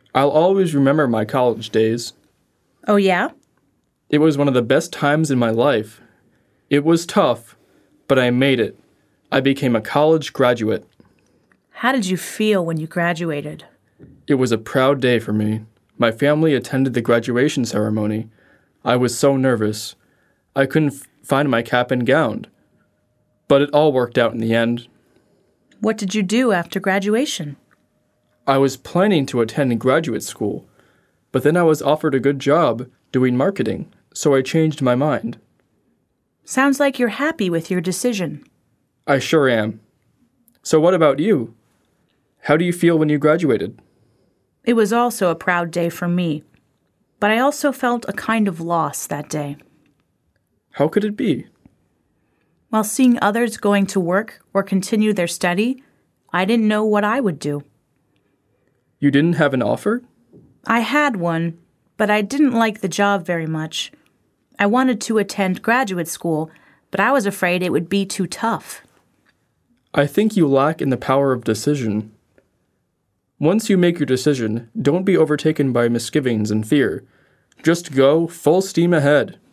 I'll always remember my college days. Oh, yeah? It was one of the best times in my life. It was tough, but I made it. I became a college graduate. How did you feel when you graduated? It was a proud day for me. My family attended the graduation ceremony. I was so nervous. I couldn't find my cap and gown. But it all worked out in the end. What did you do after graduation? I was planning to attend graduate school, but then I was offered a good job doing marketing, so I changed my mind. Sounds like you're happy with your decision. I sure am. So what about you? How do you feel when you graduated? It was also a proud day for me, but I also felt a kind of loss that day. How could it be? While seeing others going to work or continue their study, I didn't know what I would do. You didn't have an offer? I had one, but I didn't like the job very much. I wanted to attend graduate school, but I was afraid it would be too tough. I think you lack in the power of decision. Once you make your decision, don't be overtaken by misgivings and fear. Just go full steam ahead.